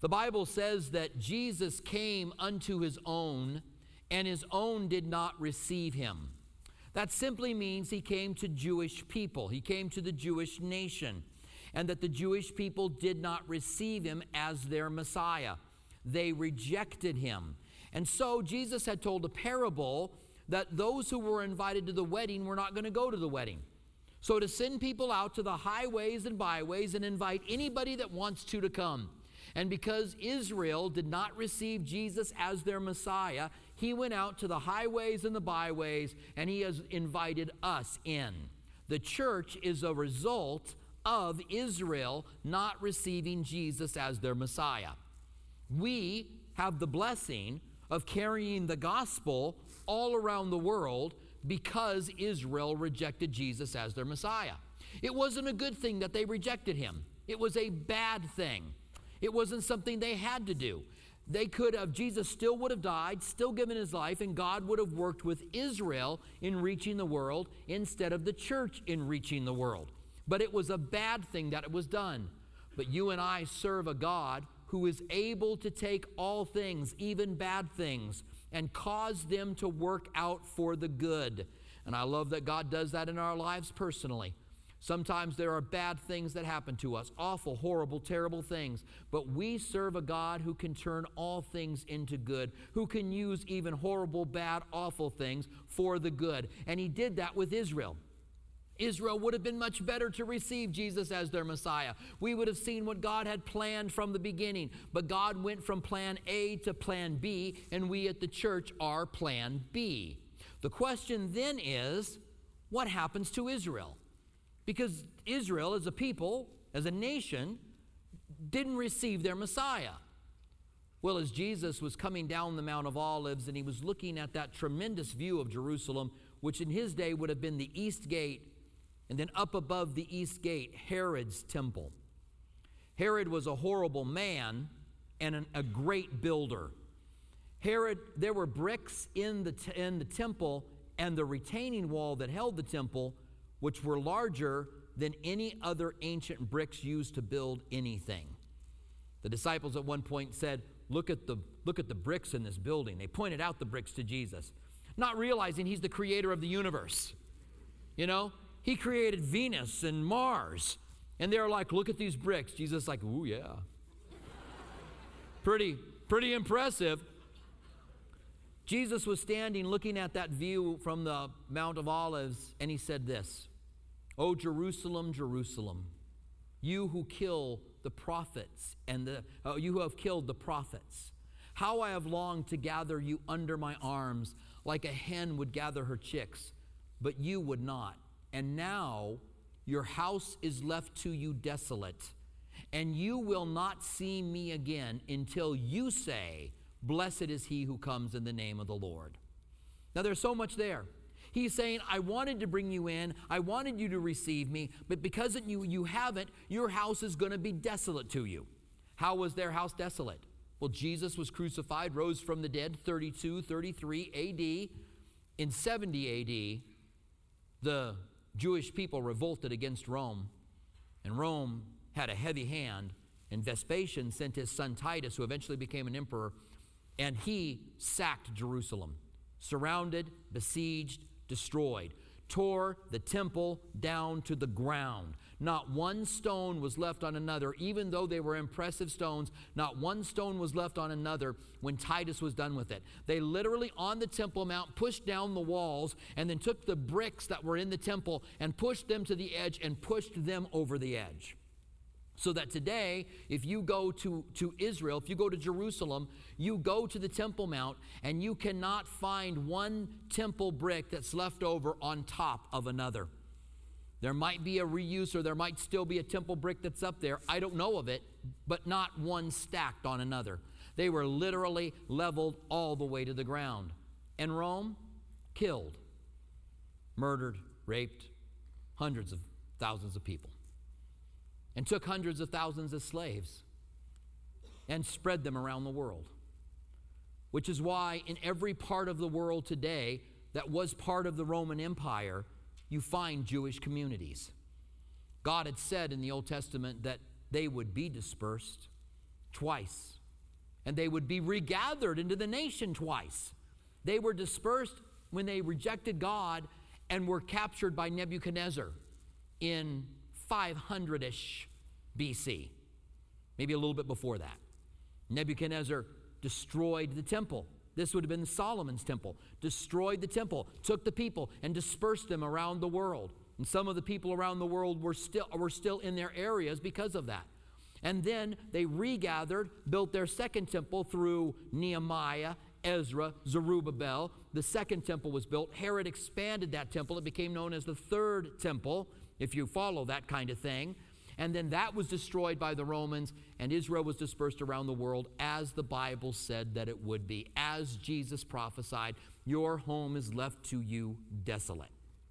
The Bible says that Jesus came unto his own, and his own did not receive him. That simply means he came to Jewish people. He came to the Jewish nation, and that the Jewish people did not receive him as their Messiah. They rejected him. And so Jesus had told a parable that those who were invited to the wedding were not going to go to the wedding. So to send people out to the highways and byways and invite anybody that wants to come. And because Israel did not receive Jesus as their Messiah, he went out to the highways and the byways, and he has invited us in. The church is a result of Israel not receiving Jesus as their Messiah. We have the blessing of carrying the gospel all around the world because Israel rejected Jesus as their Messiah. It wasn't a good thing that they rejected him. It was a bad thing. It wasn't something they had to do. They could have, Jesus still would have died, still given his life, and God would have worked with Israel in reaching the world instead of the church in reaching the world. But it was a bad thing that it was done. But you and I serve a God who is able to take all things, even bad things, and cause them to work out for the good. And I love that God does that in our lives personally. Sometimes there are bad things that happen to us, awful, horrible, terrible things. But we serve a God who can turn all things into good, who can use even horrible, bad, awful things for the good. And he did that with Israel. Israel would have been much better to receive Jesus as their Messiah. We would have seen what God had planned from the beginning. But God went from plan A to plan B, and we at the church are plan B. The question then is, what happens to Israel? Because Israel as a people, as a nation, didn't receive their Messiah. Well, as Jesus was coming down the Mount of Olives and he was looking at that tremendous view of Jerusalem, which in his day would have been the East Gate, and then up above the East Gate, Herod's temple. Herod was a horrible man and a great builder. Herod, there were bricks in the temple and the retaining wall that held the temple, which were larger than any other ancient bricks used to build anything. The disciples at one point said, look at the bricks in this building. They pointed out the bricks to Jesus, not realizing he's the creator of the universe. You know, he created Venus and Mars. And they're like, look at these bricks. Jesus is like, ooh, yeah. Pretty impressive. Jesus was standing looking at that view from the Mount of Olives, and he said this, "O Jerusalem, Jerusalem, you who kill the prophets and you who have killed the prophets, how I have longed to gather you under my arms like a hen would gather her chicks, but you would not. And now your house is left to you desolate, and you will not see me again until you say, blessed is he who comes in the name of the Lord." Now there's so much there. He's saying, I wanted to bring you in. I wanted you to receive me. But because you haven't, your house is going to be desolate to you. How was their house desolate? Well, Jesus was crucified, rose from the dead, 32, 33 A.D. In 70 A.D., the Jewish people revolted against Rome. And Rome had a heavy hand. And Vespasian sent his son Titus, who eventually became an emperor, and he sacked Jerusalem. Surrounded, besieged, destroyed, tore the temple down to the ground. Not one stone was left on another, even though they were impressive stones. Not one stone was left on another when Titus was done with it. They literally, on the Temple Mount, pushed down the walls and then took the bricks that were in the temple and pushed them to the edge and pushed them over the edge. So that today, if you go to Israel, if you go to Jerusalem, you go to the Temple Mount and you cannot find one temple brick that's left over on top of another. There might be a reuse, or there might still be a temple brick that's up there. I don't know of it, but not one stacked on another. They were literally leveled all the way to the ground. And Rome killed, murdered, raped hundreds of thousands of people, and took hundreds of thousands of slaves and spread them around the world. Which is why in every part of the world today that was part of the Roman Empire, you find Jewish communities. God had said in the Old Testament that they would be dispersed twice. And they would be regathered into the nation twice. They were dispersed when they rejected God and were captured by Nebuchadnezzar in 500-ish BC, maybe a little bit before that. Nebuchadnezzar destroyed the temple. This would have been Solomon's temple. Destroyed the temple, took the people and dispersed them around the world. And some of the people around the world were still in their areas because of that. And then they regathered, built their second temple through Nehemiah, Ezra, Zerubbabel. The second temple was built. Herod expanded that temple. It became known as the third temple, if you follow that kind of thing. And then that was destroyed by the Romans, and Israel was dispersed around the world as the Bible said that it would be. As Jesus prophesied, your home is left to you desolate.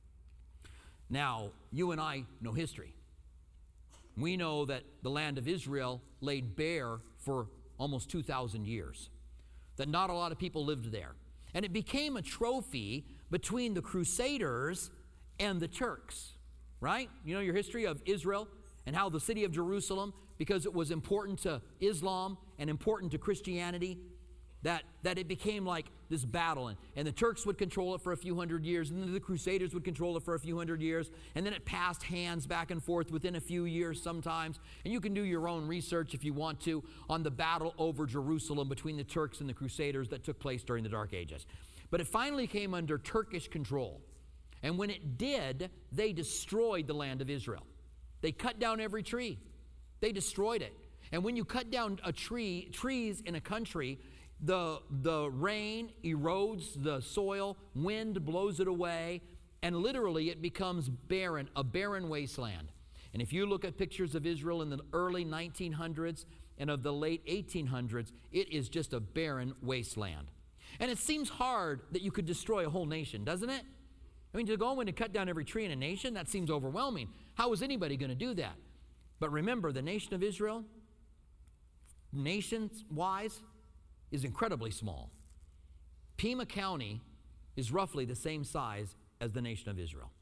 Now, you and I know history. We know that the land of Israel laid bare for almost 2,000 years, that not a lot of people lived there. And it became a trophy between the Crusaders and the Turks, right? You know your history of Israel and how the city of Jerusalem, because it was important to Islam and important to Christianity, that it became like this battle. And the Turks would control it for a few hundred years, and then the Crusaders would control it for a few hundred years, and then it passed hands back and forth within a few years sometimes. And you can do your own research if you want to on the battle over Jerusalem between the Turks and the Crusaders that took place during the Dark Ages. But it finally came under Turkish control. And when it did, they destroyed the land of Israel. They cut down every tree. They destroyed it. And when you cut down trees in a country, the rain erodes the soil, wind blows it away, and literally it becomes barren, a barren wasteland. And if you look at pictures of Israel in the early 1900s and of the late 1800s, it is just a barren wasteland. And it seems hard that you could destroy a whole nation, doesn't it? I mean, to go in and cut down every tree in a nation, that seems overwhelming. How is anybody going to do that? But remember, the nation of Israel, nation-wise, is incredibly small. Pima County is roughly the same size as the nation of Israel.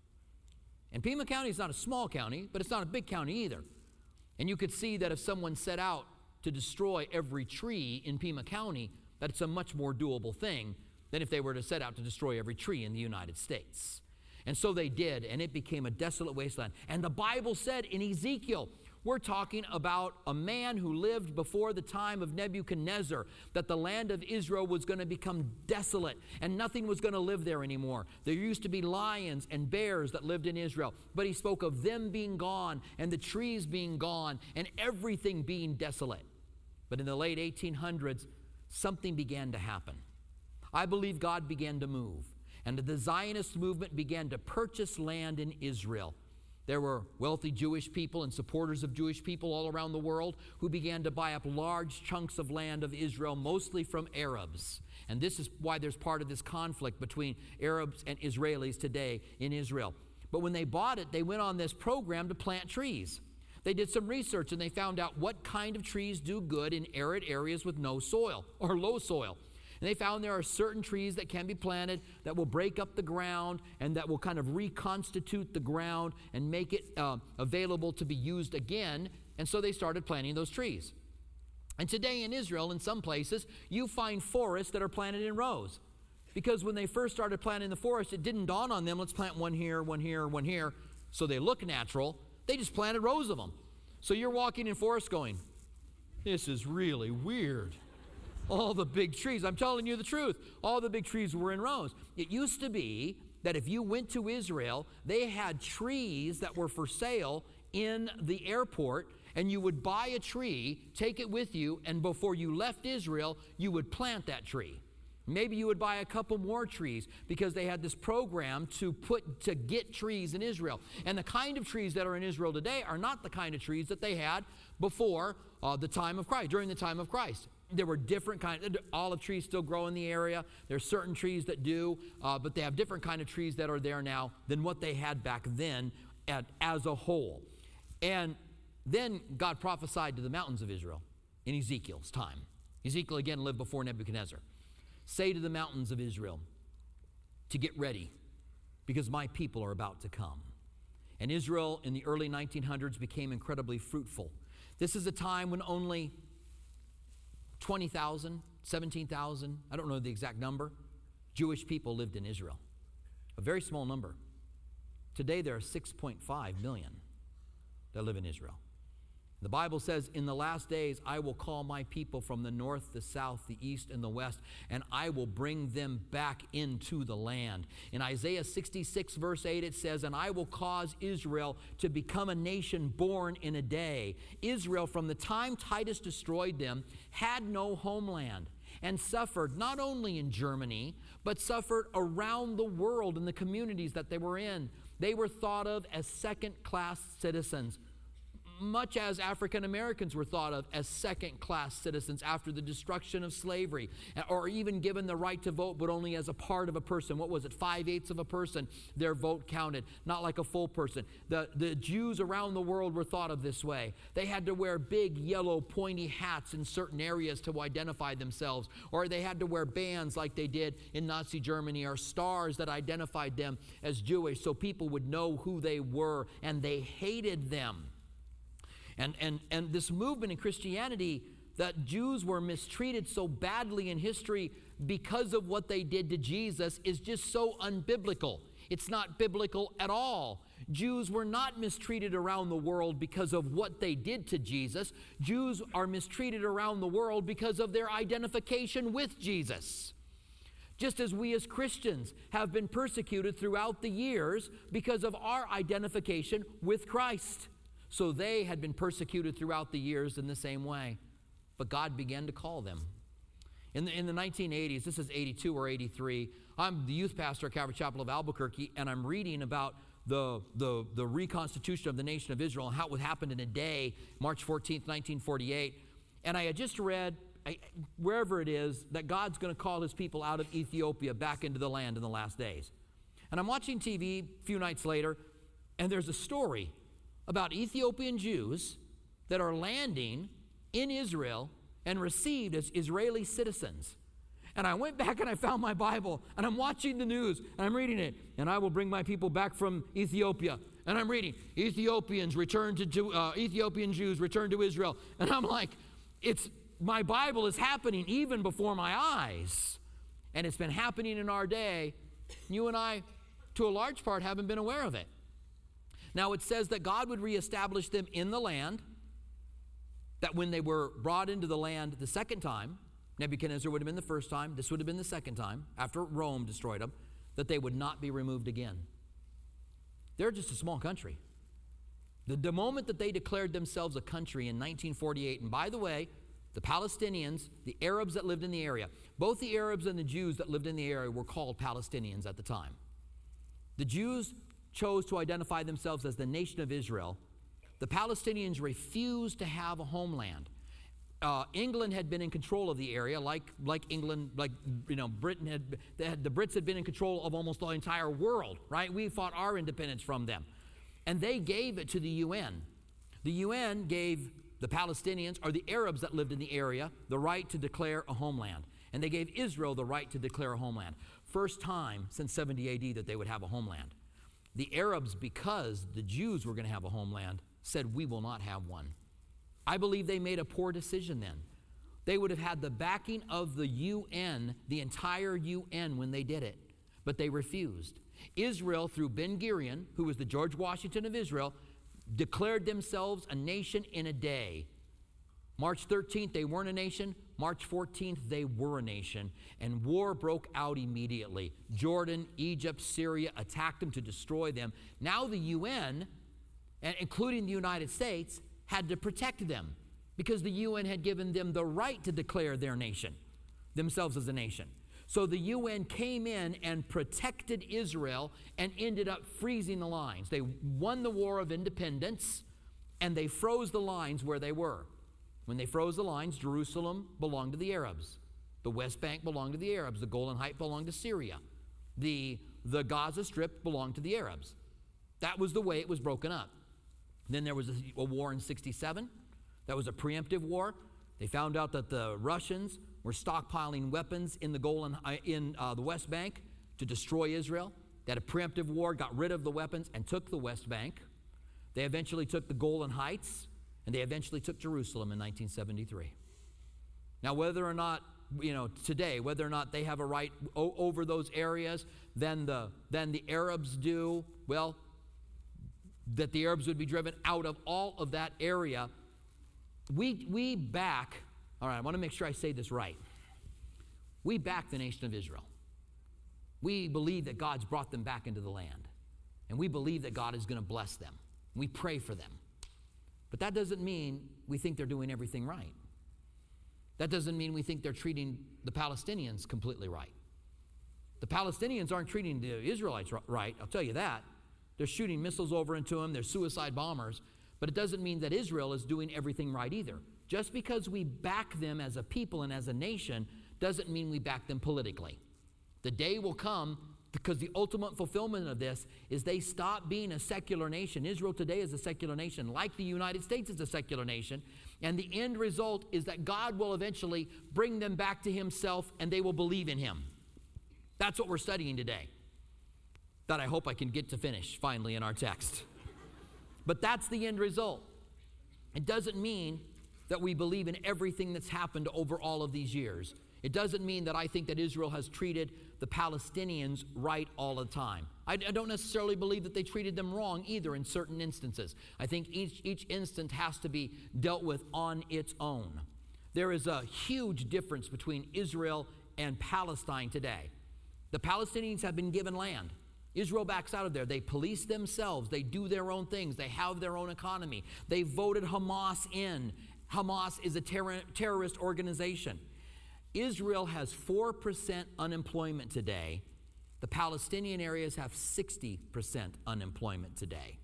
And Pima County is not a small county, but it's not a big county either. And you could see that if someone set out to destroy every tree in Pima County, that it's a much more doable thing than if they were to set out to destroy every tree in the United States. And so they did, and it became a desolate wasteland. And the Bible said in Ezekiel, we're talking about a man who lived before the time of Nebuchadnezzar, that the land of Israel was going to become desolate and nothing was going to live there anymore. There used to be lions and bears that lived in Israel, but he spoke of them being gone and the trees being gone and everything being desolate. But in the late 1800s, something began to happen. I believe God began to move, and the Zionist movement began to purchase land in Israel. There were wealthy Jewish people and supporters of Jewish people all around the world who began to buy up large chunks of land of Israel, mostly from Arabs. And this is why there's part of this conflict between Arabs and Israelis today in Israel. But when they bought it, they went on this program to plant trees. They did some research and they found out what kind of trees do good in arid areas with no soil or low soil. And they found there are certain trees that can be planted that will break up the ground and that will kind of reconstitute the ground and make it available to be used again. And so they started planting those trees. And today in Israel, in some places, you find forests that are planted in rows. Because when they first started planting the forest, it didn't dawn on them, let's plant one here, one here, one here, so they look natural. They just planted rows of them. So you're walking in forest going, this is really weird. All the big trees, I'm telling you the truth, all the big trees were in rows. It used to be that if you went to Israel, they had trees that were for sale in the airport, and you would buy a tree, take it with you, and before you left Israel, you would plant that tree. Maybe you would buy a couple more trees because they had this program to get trees in Israel. And the kind of trees that are in Israel today are not the kind of trees that they had before the time of Christ, during the time of Christ. There were different kinds. Olive trees still grow in the area. There's certain trees that do, but they have different kind of trees that are there now than what they had back then as a whole. And then God prophesied to the mountains of Israel in Ezekiel's time. Ezekiel again lived before Nebuchadnezzar. Say to the mountains of Israel to get ready because my people are about to come. And Israel in the early 1900s became incredibly fruitful. This is a time when only 20,000, 17,000, I don't know the exact number, Jewish people lived in Israel. A very small number. Today there are 6.5 million that live in Israel. The Bible says, in the last days, I will call my people from the north, the south, the east, and the west, and I will bring them back into the land. In Isaiah 66, verse 8, it says, and I will cause Israel to become a nation born in a day. Israel, from the time Titus destroyed them, had no homeland and suffered not only in Germany, but suffered around the world in the communities that they were in. They were thought of as second-class citizens, much as African Americans were thought of as second-class citizens after the destruction of slavery, or even given the right to vote, but only as a part of a person. What was it? 5/8 of a person, their vote counted, not like a full person. The Jews around the world were thought of this way. They had to wear big, yellow, pointy hats in certain areas to identify themselves, or they had to wear bands like they did in Nazi Germany, or stars that identified them as Jewish, so people would know who they were, and they hated them. And this movement in Christianity, that Jews were mistreated so badly in history because of what they did to Jesus, is just so unbiblical. It's not biblical at all. Jews were not mistreated around the world because of what they did to Jesus. Jews are mistreated around the world because of their identification with Jesus. Just as we as Christians have been persecuted throughout the years because of our identification with Christ. So they had been persecuted throughout the years in the same way. But God began to call them. In the 1980s, this is 82 or 83, I'm the youth pastor at Calvary Chapel of Albuquerque, and I'm reading about the reconstitution of the nation of Israel and how it would happen in a day, March 14th, 1948. And I had just read, wherever it is, that God's going to call his people out of Ethiopia back into the land in the last days. And I'm watching TV a few nights later, and there's a story about Ethiopian Jews that are landing in Israel and received as Israeli citizens. And I went back and I found my Bible, and I'm watching the news, and I'm reading it, and I will bring my people back from Ethiopia. And I'm reading, Ethiopian Jews return to Israel. And I'm like, my Bible is happening even before my eyes. And it's been happening in our day. You and I, to a large part, haven't been aware of it. Now, it says that God would reestablish them in the land, that when they were brought into the land the second time, Nebuchadnezzar would have been the first time, this would have been the second time, after Rome destroyed them, that they would not be removed again. They're just a small country. The moment that they declared themselves a country in 1948, and by the way, the Palestinians, the Arabs that lived in the area, both the Arabs and the Jews that lived in the area were called Palestinians at the time. The Jews chose to identify themselves as the nation of Israel. The Palestinians refused to have a homeland. England had been in control of the area, like England, Britain the Brits had been in control of almost the entire world, right? We fought our independence from them. And they gave it to the UN. The UN gave the Palestinians, or the Arabs that lived in the area, the right to declare a homeland. And they gave Israel the right to declare a homeland. First time since 70 AD that they would have a homeland. The Arabs, because the Jews were going to have a homeland, said, we will not have one. I believe they made a poor decision then. They would have had the backing of the UN, the entire UN, when they did it. But they refused. Israel, through Ben-Gurion, who was the George Washington of Israel, declared themselves a nation in a day. March 13th, they weren't a nation. March 14th, they were a nation. And war broke out immediately. Jordan, Egypt, Syria attacked them to destroy them. Now the UN, including the United States, had to protect them because the UN had given them the right to declare their nation, themselves as a nation. So the UN came in and protected Israel and ended up freezing the lines. They won the War of Independence, and they froze the lines where they were. When they froze the lines, Jerusalem belonged to the Arabs. The West Bank belonged to the Arabs. The Golan Heights belonged to Syria. The Gaza Strip belonged to the Arabs. That was the way it was broken up. Then there was a war in 67. That was a preemptive war. They found out that the Russians were stockpiling weapons in the West Bank to destroy Israel. They had a preemptive war, got rid of the weapons, and took the West Bank. They eventually took the Golan Heights, and they eventually took Jerusalem in 1973. Now, whether or not, today, whether or not they have a right over those areas than the Arabs do, well, that the Arabs would be driven out of all of that area. We back, all right, I want to make sure I say this right. We back the nation of Israel. We believe that God's brought them back into the land. And we believe that God is going to bless them. We pray for them. But that doesn't mean we think they're doing everything right. That doesn't mean we think they're treating the Palestinians completely right. The Palestinians aren't treating the Israelites right, I'll tell you that. They're shooting missiles over into them. They're suicide bombers. But it doesn't mean that Israel is doing everything right either. Just because we back them as a people and as a nation doesn't mean we back them politically. The day will come, because the ultimate fulfillment of this is they stop being a secular nation. Israel today is a secular nation, like the United States is a secular nation. And the end result is that God will eventually bring them back to himself and they will believe in him. That's what we're studying today. That I hope I can get to finish finally in our text. But that's the end result. It doesn't mean that we believe in everything that's happened over all of these years. It doesn't mean that I think that Israel has treated the Palestinians right all the time. I don't necessarily believe that they treated them wrong either in certain instances. I think each instance has to be dealt with on its own. There is a huge difference between Israel and Palestine today. The Palestinians have been given land. Israel backs out of there. They police themselves. They do their own things. They have their own economy. They voted Hamas in. Hamas is a terrorist organization. Israel has 4% unemployment today. The Palestinian areas have 60% unemployment today.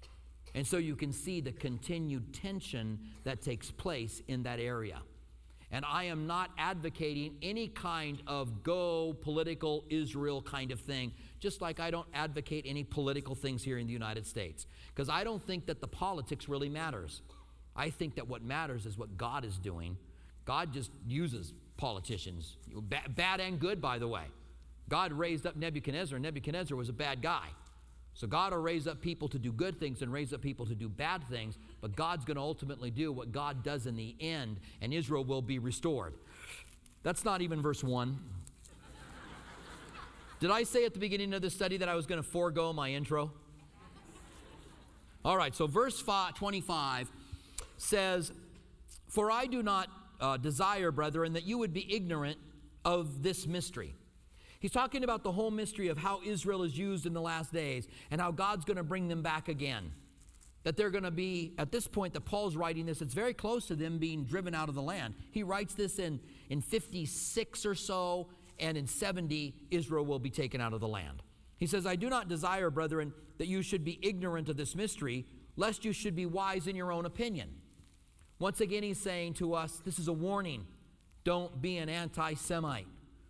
And so you can see the continued tension that takes place in that area. And I am not advocating any kind of go political Israel kind of thing, just like I don't advocate any political things here in the United States. Because I don't think that the politics really matters. I think that what matters is what God is doing. God just uses politicians, bad and good, by the way. God raised up Nebuchadnezzar, and Nebuchadnezzar was a bad guy. So God will raise up people to do good things and raise up people to do bad things, but God's going to ultimately do what God does in the end, and Israel will be restored. That's not even verse 1. Did I say at the beginning of this study that I was going to forego my intro? All right, so verse 25 says, "For I do not desire, brethren, that you would be ignorant of this mystery." He's talking about the whole mystery of how Israel is used in the last days and how God's going to bring them back again. That they're going to be, at this point that Paul's writing this, it's very close to them being driven out of the land. He writes this in 56 or so, and in 70, Israel will be taken out of the land. He says, "I do not desire, brethren, that you should be ignorant of this mystery, lest you should be wise in your own opinion." Once again, he's saying to us, this is a warning. Don't be an anti-Semite.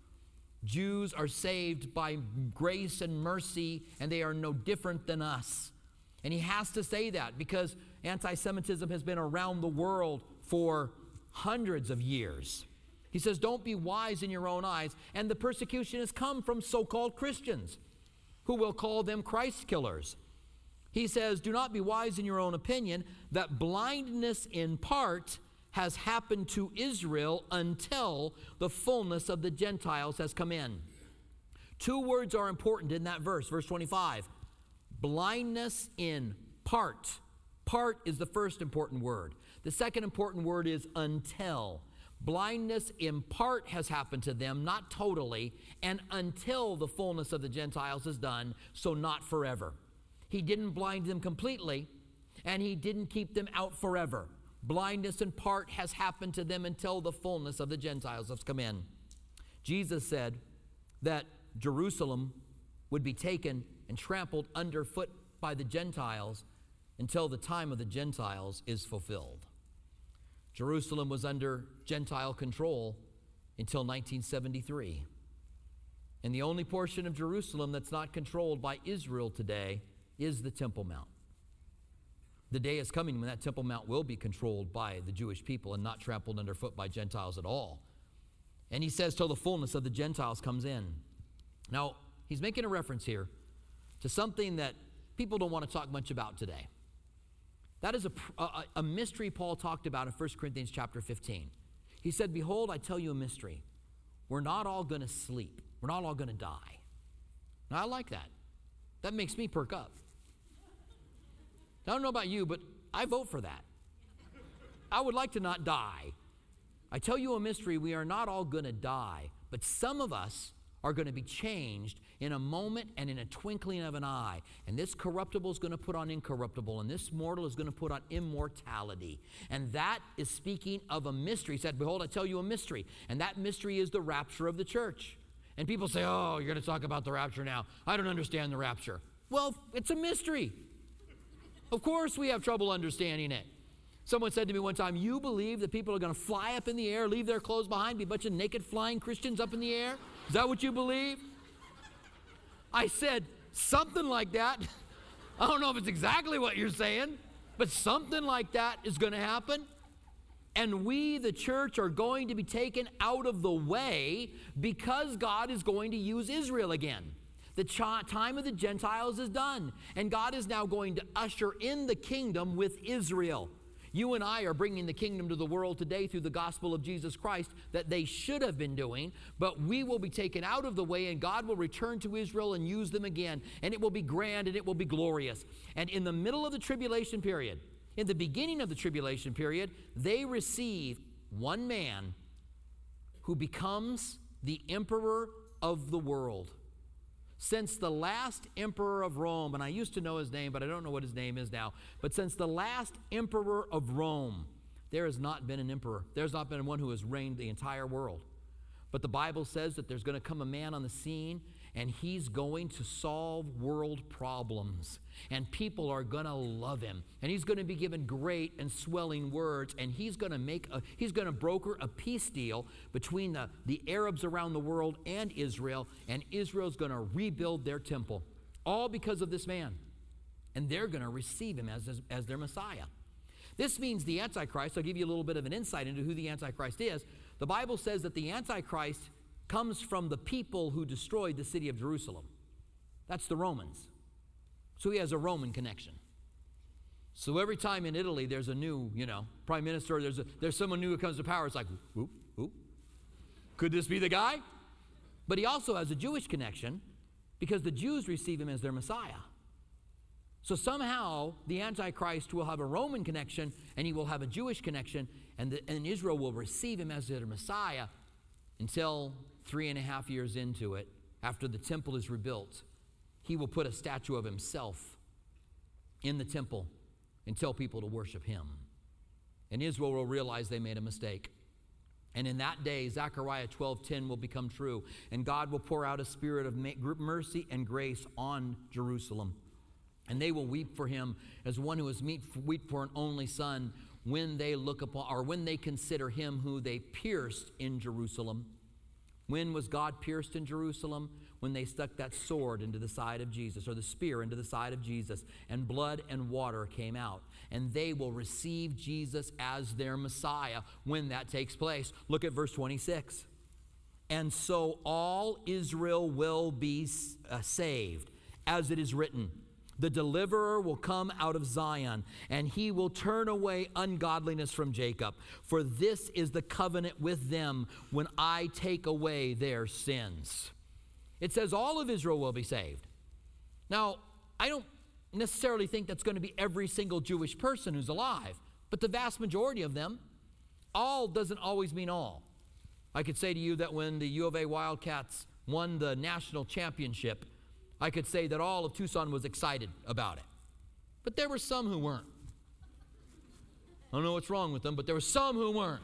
Jews are saved by grace and mercy, and they are no different than us. And he has to say that because anti-Semitism has been around the world for hundreds of years. He says, don't be wise in your own eyes. And the persecution has come from so-called Christians who will call them Christ killers. He says, do not be wise in your own opinion, that blindness in part has happened to Israel until the fullness of the Gentiles has come in. Two words are important in that verse, verse 25. Blindness in part. Part is the first important word. The second important word is until. Blindness in part has happened to them, not totally, and until the fullness of the Gentiles is done, so not forever. He didn't blind them completely, and he didn't keep them out forever. Blindness in part has happened to them until the fullness of the Gentiles has come in. Jesus said that Jerusalem would be taken and trampled underfoot by the Gentiles until the time of the Gentiles is fulfilled. Jerusalem was under Gentile control until 1973. And the only portion of Jerusalem that's not controlled by Israel today is the Temple Mount. The day is coming when that Temple Mount will be controlled by the Jewish people and not trampled underfoot by Gentiles at all. And he says till the fullness of the Gentiles comes in. Now, he's making a reference here to something that people don't want to talk much about today. That is a mystery Paul talked about in 1 Corinthians chapter 15. He said, behold, I tell you a mystery. We're not all going to sleep. We're not all going to die. Now, I like that. That makes me perk up. I don't know about you, but I vote for that. I would like to not die. I tell you a mystery, we are not all going to die, but some of us are going to be changed in a moment and in a twinkling of an eye. And this corruptible is going to put on incorruptible, and this mortal is going to put on immortality. And that is speaking of a mystery. He said, behold, I tell you a mystery. And that mystery is the rapture of the church. And people say, oh, you're going to talk about the rapture now. I don't understand the rapture. Well, it's a mystery. Of course we have trouble understanding it. Someone said to me one time, you believe that people are going to fly up in the air, leave their clothes behind, be a bunch of naked flying Christians up in the air? Is that what you believe? I said, something like that. I don't know if it's exactly what you're saying, but something like that is going to happen. And we, the church, are going to be taken out of the way because God is going to use Israel again. The time of the Gentiles is done, and God is now going to usher in the kingdom with Israel. You and I are bringing the kingdom to the world today through the gospel of Jesus Christ that they should have been doing, but we will be taken out of the way, and God will return to Israel and use them again, and it will be grand and it will be glorious. And in the middle of the tribulation period, in the beginning of the tribulation period, they receive one man who becomes the emperor of the world. Since the last emperor of Rome, and I used to know his name, but I don't know what his name is now, but since the last emperor of Rome, there has not been an emperor. There's not been one who has reigned the entire world. But the Bible says that there's going to come a man on the scene, and he's going to solve world problems. And people are going to love him. And he's going to be given great and swelling words. And he's going to broker a peace deal between the Arabs around the world and Israel. And Israel's going to rebuild their temple. All because of this man. And they're going to receive him as their Messiah. This means the Antichrist, I'll give you a little bit of an insight into who the Antichrist is. The Bible says that the Antichrist comes from the people who destroyed the city of Jerusalem. That's the Romans. So he has a Roman connection. So every time in Italy there's a new, prime minister, there's someone new who comes to power, it's like, who? Could this be the guy? But he also has a Jewish connection because the Jews receive him as their Messiah. So somehow the Antichrist will have a Roman connection and he will have a Jewish connection, and Israel will receive him as their Messiah until 3.5 years into it, after the temple is rebuilt. He will put a statue of himself in the temple and tell people to worship him. And Israel will realize they made a mistake. And in that day, Zechariah 12:10 will become true, and God will pour out a spirit of mercy and grace on Jerusalem. And they will weep for him as one who is weep for an only son when they look upon, or when they consider him who they pierced in Jerusalem. When was God pierced in Jerusalem? When they stuck that sword into the side of Jesus, or the spear into the side of Jesus, and blood and water came out. And they will receive Jesus as their Messiah when that takes place. Look at verse 26. And so all Israel will be saved, as it is written. The deliverer will come out of Zion, and he will turn away ungodliness from Jacob. For this is the covenant with them when I take away their sins. It says all of Israel will be saved. Now, I don't necessarily think that's going to be every single Jewish person who's alive, but the vast majority of them. All doesn't always mean all. I could say to you that when the U of A Wildcats won the national championship, I could say that all of Tucson was excited about it. But there were some who weren't. I don't know what's wrong with them, but there were some who weren't.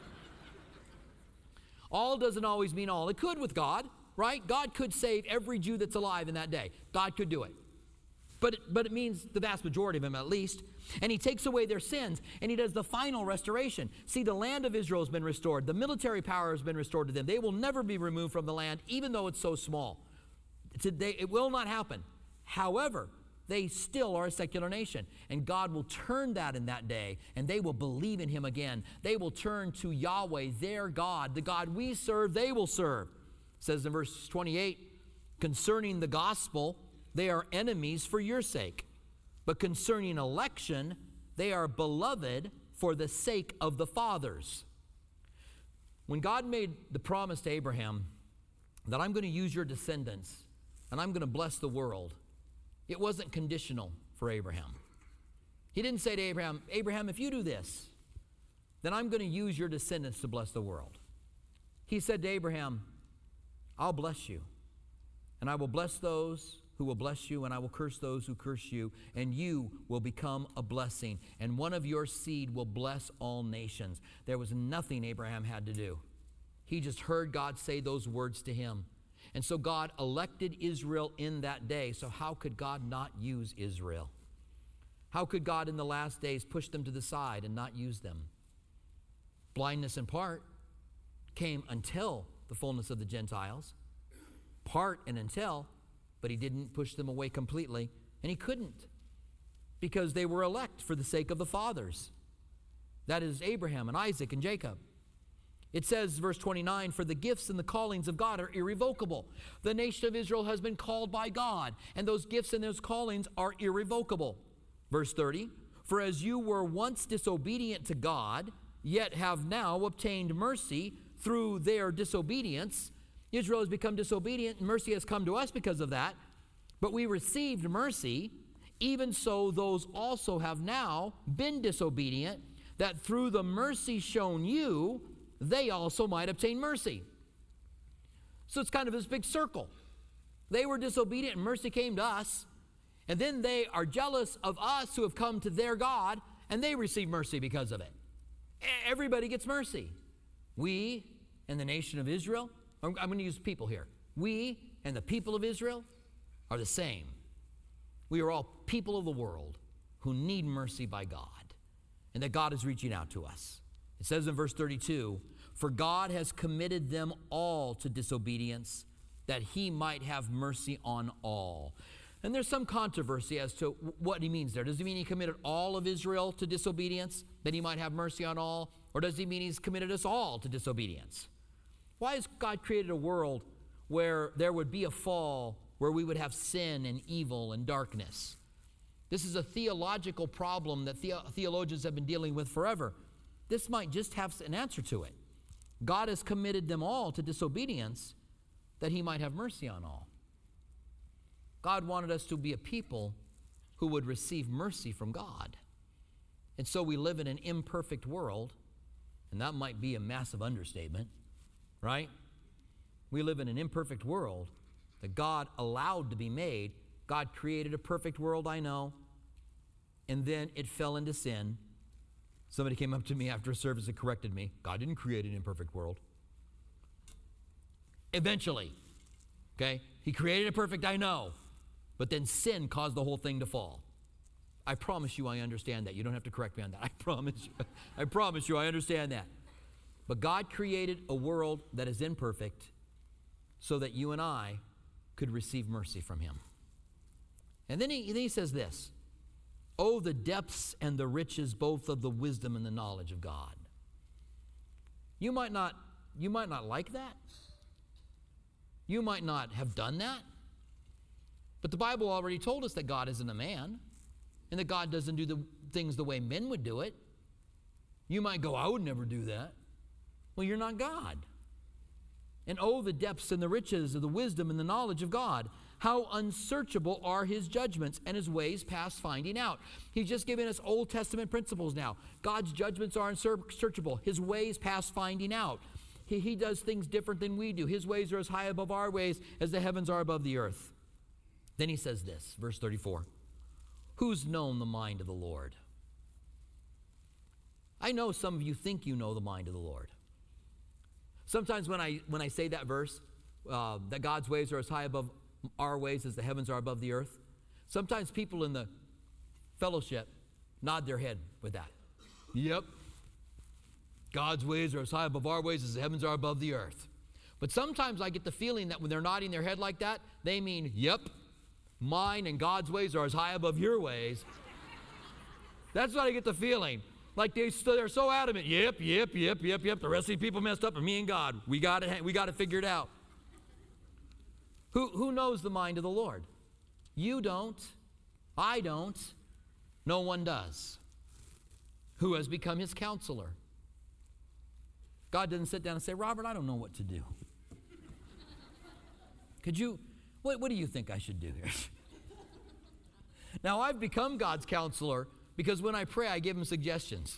All doesn't always mean all. It could with God, right? God could save every Jew that's alive in that day. God could do it. But it means the vast majority of them at least. And he takes away their sins, and he does the final restoration. See, the land of Israel has been restored. The military power has been restored to them. They will never be removed from the land, even though it's so small. Today, it will not happen. However, they still are a secular nation, and God will turn that in that day, and they will believe in him again. They will turn to Yahweh, their God. The God we serve, they will serve. It says in verse 28, concerning the gospel, they are enemies for your sake. But concerning election, they are beloved for the sake of the fathers. When God made the promise to Abraham that I'm going to use your descendants and I'm going to bless the world, it wasn't conditional for Abraham. He didn't say to Abraham, Abraham, if you do this, then I'm going to use your descendants to bless the world. He said to Abraham, I'll bless you, and I will bless those who will bless you, and I will curse those who curse you, and you will become a blessing, and one of your seed will bless all nations. There was nothing Abraham had to do. He just heard God say those words to him. And so God elected Israel in that day. So how could God not use Israel? How could God in the last days push them to the side and not use them? Blindness in part came until the fullness of the Gentiles. Part and until, but he didn't push them away completely, and he couldn't, because they were elect for the sake of the fathers. That is Abraham and Isaac and Jacob. It says, verse 29, for the gifts and the callings of God are irrevocable. The nation of Israel has been called by God, and those gifts and those callings are irrevocable. Verse 30, for as you were once disobedient to God, yet have now obtained mercy through their disobedience. Israel has become disobedient, and mercy has come to us because of that. But we received mercy, even so those also have now been disobedient, that through the mercy shown you, they also might obtain mercy. So it's kind of this big circle. They were disobedient, and mercy came to us. And then they are jealous of us who have come to their God, and they receive mercy because of it. Everybody gets mercy. We and the nation of Israel, I'm going to use people here. We and the people of Israel are the same. We are all people of the world who need mercy by God, and that God is reaching out to us. It says in verse 32, for God has committed them all to disobedience, that he might have mercy on all. And there's some controversy as to what he means there. Does he mean he committed all of Israel to disobedience, that he might have mercy on all? Or does he mean he's committed us all to disobedience? Why has God created a world where there would be a fall, where we would have sin and evil and darkness? This is a theological problem that theologians have been dealing with forever. This might just have an answer to it. God has committed them all to disobedience, that he might have mercy on all. God wanted us to be a people who would receive mercy from God. And so we live in an imperfect world, and that might be a massive understatement, right? We live in an imperfect world that God allowed to be made. God created a perfect world, I know, and then it fell into sin. Somebody came up to me after a service and corrected me. God didn't create an imperfect world. Eventually, okay? He created a perfect, I know. But then sin caused the whole thing to fall. I promise you I understand that. You don't have to correct me on that. I promise you. I promise you I understand that. But God created a world that is imperfect so that you and I could receive mercy from him. And then he says this, oh, the depths and the riches both of the wisdom and the knowledge of God. You might not like that. You might not have done that. But the Bible already told us that God isn't a man, and that God doesn't do the things the way men would do it. You might go, I would never do that. Well, you're not God. And oh, the depths and the riches of the wisdom and the knowledge of God. How unsearchable are his judgments, and his ways past finding out. He's just given us Old Testament principles now. God's judgments are unsearchable. His ways past finding out. He does things different than we do. His ways are as high above our ways as the heavens are above the earth. Then he says this, verse 34, who's known the mind of the Lord? I know some of you think you know the mind of the Lord. Sometimes when I say that verse, that God's ways are as high above our ways as the heavens are above the earth, sometimes people in the fellowship nod their head with that. Yep. God's ways are as high above our ways as the heavens are above the earth. But sometimes I get the feeling that when they're nodding their head like that, they mean, yep, mine and God's ways are as high above your ways. That's what I get the feeling. Like they're so adamant. Yep. The rest of these people messed up, and me and God, we got it figured out. Who knows the mind of the Lord? You don't. I don't. No one does. Who has become his counselor? God doesn't sit down and say, Robert, I don't know what to do. What do you think I should do here? Now, I've become God's counselor because when I pray, I give him suggestions.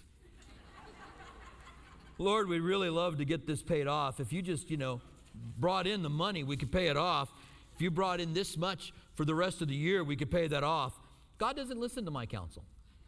Lord, we'd really love to get this paid off. If you just, brought in the money, we could pay it off. If you brought in this much for the rest of the year, we could pay that off. God doesn't listen to my counsel.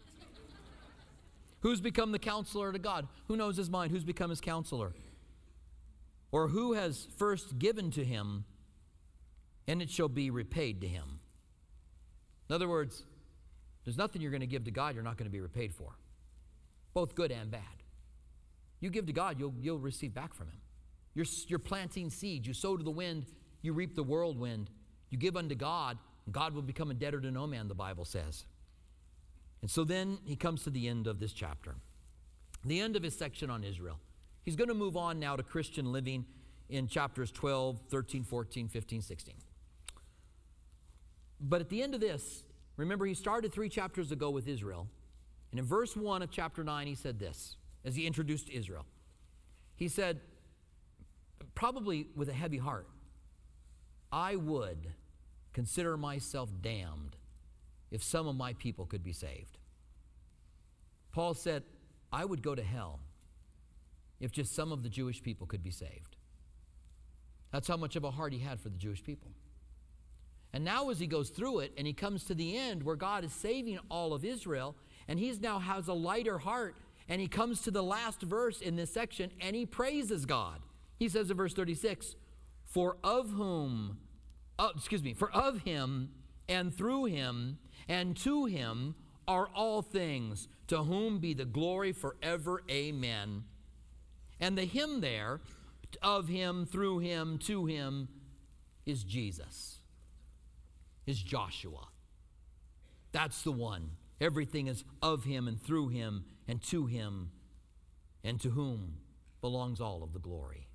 Who's become the counselor to God? Who knows his mind? Who's become his counselor? Or who has first given to him, and it shall be repaid to him? In other words, there's nothing you're going to give to God you're not going to be repaid for, both good and bad. You give to God, you'll receive back from him. You're planting seeds. You sow to the wind, you reap the whirlwind. You give unto God, and God will become a debtor to no man, the Bible says. And so then he comes to the end of this chapter, the end of his section on Israel. He's going to move on now to Christian living in chapters 12, 13, 14, 15, 16. But at the end of this, remember he started 3 chapters ago with Israel. And in verse 1 of chapter 9, he said this, as he introduced Israel. He said, probably with a heavy heart, I would consider myself damned if some of my people could be saved. Paul said, I would go to hell if just some of the Jewish people could be saved. That's how much of a heart he had for the Jewish people. And now as he goes through it and he comes to the end where God is saving all of Israel, and he now has a lighter heart, and he comes to the last verse in this section and he praises God. He says in verse 36, for of him and through him and to him are all things, to whom be the glory forever. Amen. And the him there, of him, through him, to him, is Jesus, is Joshua. That's the one. Everything is of him and through him and to whom belongs all of the glory.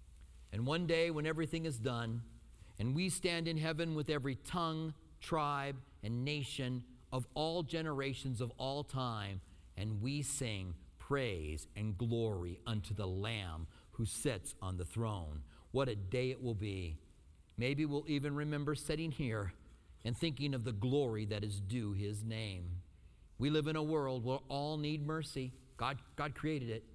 And one day when everything is done and we stand in heaven with every tongue, tribe, and nation of all generations of all time, and we sing praise and glory unto the Lamb who sits on the throne. What a day it will be. Maybe we'll even remember sitting here and thinking of the glory that is due his name. We live in a world where all need mercy. God created it.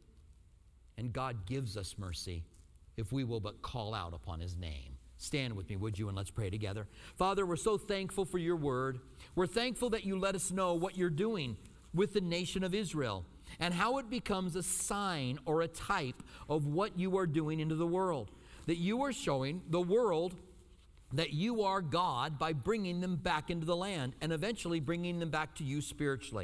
And God gives us mercy if we will but call out upon his name. Stand with me, would you, and let's pray together. Father, we're so thankful for your word. We're thankful that you let us know what you're doing with the nation of Israel and how it becomes a sign or a type of what you are doing into the world. That you are showing the world that you are God by bringing them back into the land and eventually bringing them back to you spiritually.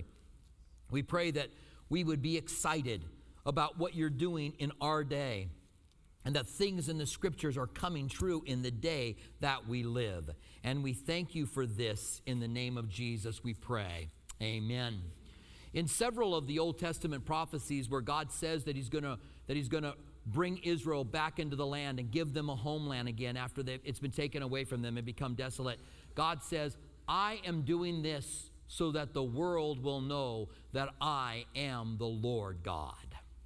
We pray that we would be excited about what you're doing in our day, and that things in the scriptures are coming true in the day that we live. And we thank you for this. In the name of Jesus we pray. Amen. In several of the Old Testament prophecies where God says that he's going to bring Israel back into the land and give them a homeland again after it's been taken away from them and become desolate, God says, I am doing this so that the world will know that I am the Lord God.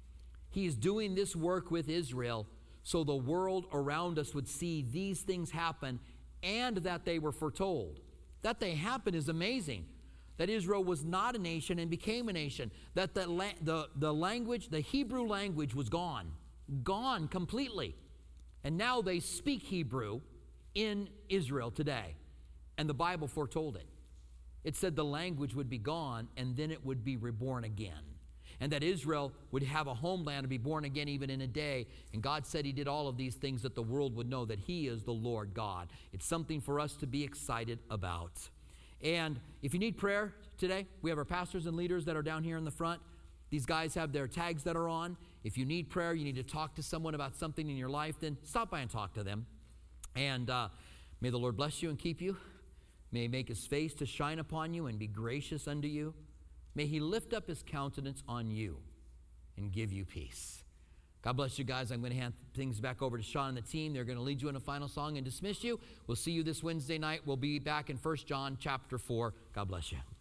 He's doing this work with Israel so the world around us would see these things happen and that they were foretold. That they happen is amazing. That Israel was not a nation and became a nation. That the language, the Hebrew language was gone completely. And now they speak Hebrew in Israel today. And the Bible foretold it. It said the language would be gone and then it would be reborn again. And that Israel would have a homeland and be born again even in a day. And God said he did all of these things that the world would know that he is the Lord God. It's something for us to be excited about. And if you need prayer today, we have our pastors and leaders that are down here in the front. These guys have their tags that are on. If you need prayer, you need to talk to someone about something in your life, then stop by and talk to them. And may the Lord bless you and keep you. May he make his face to shine upon you and be gracious unto you. May he lift up his countenance on you and give you peace. God bless you guys. I'm going to hand things back over to Sean and the team. They're going to lead you in a final song and dismiss you. We'll see you this Wednesday night. We'll be back in 1 John chapter 4. God bless you.